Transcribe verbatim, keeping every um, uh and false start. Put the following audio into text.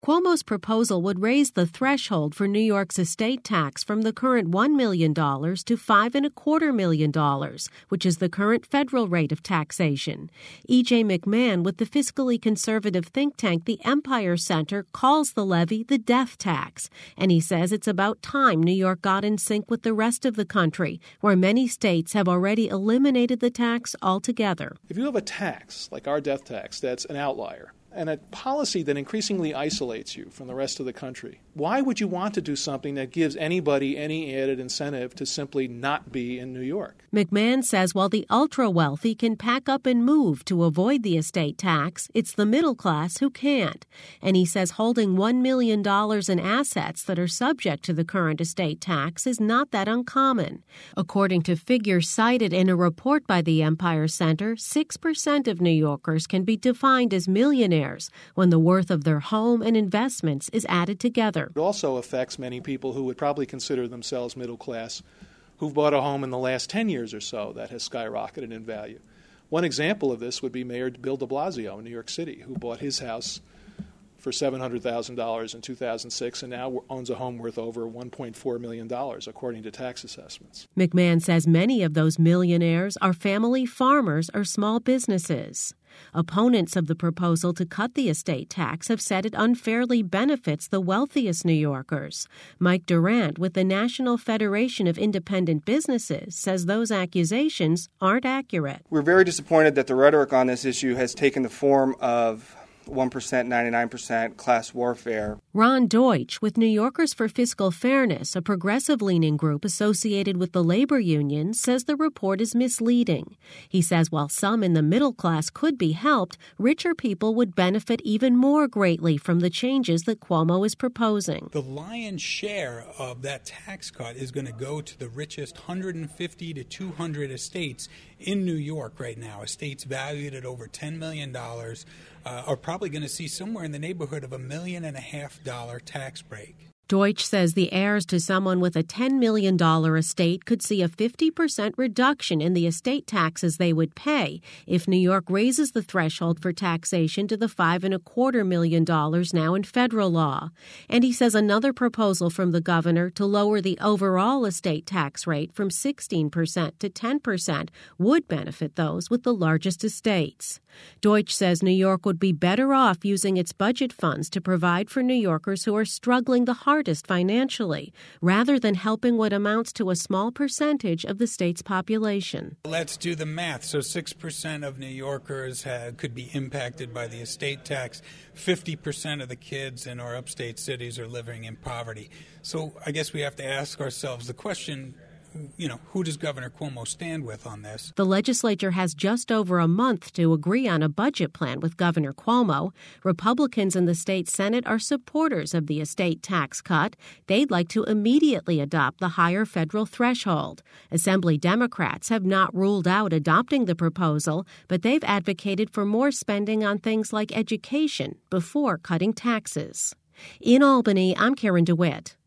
Cuomo's proposal would raise the threshold for New York's estate tax from the current one million dollars to five and a quarter million dollars, which is the current federal rate of taxation. E J McMahon with the fiscally conservative think tank the Empire Center calls the levy the death tax, and he says it's about time New York got in sync with the rest of the country, where many states have already eliminated the tax altogether. If you have a tax, like our death tax, that's an outlier, and a policy that increasingly isolates you from the rest of the country, why would you want to do something that gives anybody any added incentive to simply not be in New York? McMahon says while the ultra-wealthy can pack up and move to avoid the estate tax, it's the middle class who can't. And he says holding one million dollars in assets that are subject to the current estate tax is not that uncommon. According to figures cited in a report by the Empire Center, six percent of New Yorkers can be defined as millionaires when the worth of their home and investments is added together. It also affects many people who would probably consider themselves middle class, who've bought a home in the last ten years or so that has skyrocketed in value. One example of this would be Mayor Bill de Blasio in New York City, who bought his house for seven hundred thousand dollars in two thousand six and now owns a home worth over one point four million dollars, according to tax assessments. McMahon says many of those millionaires are family farmers or small businesses. Opponents of the proposal to cut the estate tax have said it unfairly benefits the wealthiest New Yorkers. Mike Durant with the National Federation of Independent Businesses says those accusations aren't accurate. We're very disappointed that the rhetoric on this issue has taken the form of one percent, ninety-nine percent class warfare. Ron Deutsch with New Yorkers for Fiscal Fairness, a progressive-leaning group associated with the labor union, says the report is misleading. He says while some in the middle class could be helped, richer people would benefit even more greatly from the changes that Cuomo is proposing. The lion's share of that tax cut is going to go to the richest one hundred fifty to two hundred estates in New York right now. Estates valued at over ten million dollars uh, are probably going to see somewhere in the neighborhood of a million and a half dollar tax break. Deutsch says the heirs to someone with a ten million dollars estate could see a fifty percent reduction in the estate taxes they would pay if New York raises the threshold for taxation to the five and a quarter million dollars now in federal law. And he says another proposal from the governor to lower the overall estate tax rate from sixteen percent to ten percent would benefit those with the largest estates. Deutsch says New York would be better off using its budget funds to provide for New Yorkers who are struggling the hardest financially, rather than helping what amounts to a small percentage of the state's population. Let's do the math. So six percent of New Yorkers have, could be impacted by the estate tax. fifty percent of the kids in our upstate cities are living in poverty. So I guess we have to ask ourselves the question, you know, who does Governor Cuomo stand with on this? The legislature has just over a month to agree on a budget plan with Governor Cuomo. Republicans in the state Senate are supporters of the estate tax cut. They'd like to immediately adopt the higher federal threshold. Assembly Democrats have not ruled out adopting the proposal, but they've advocated for more spending on things like education before cutting taxes. In Albany, I'm Karen DeWitt.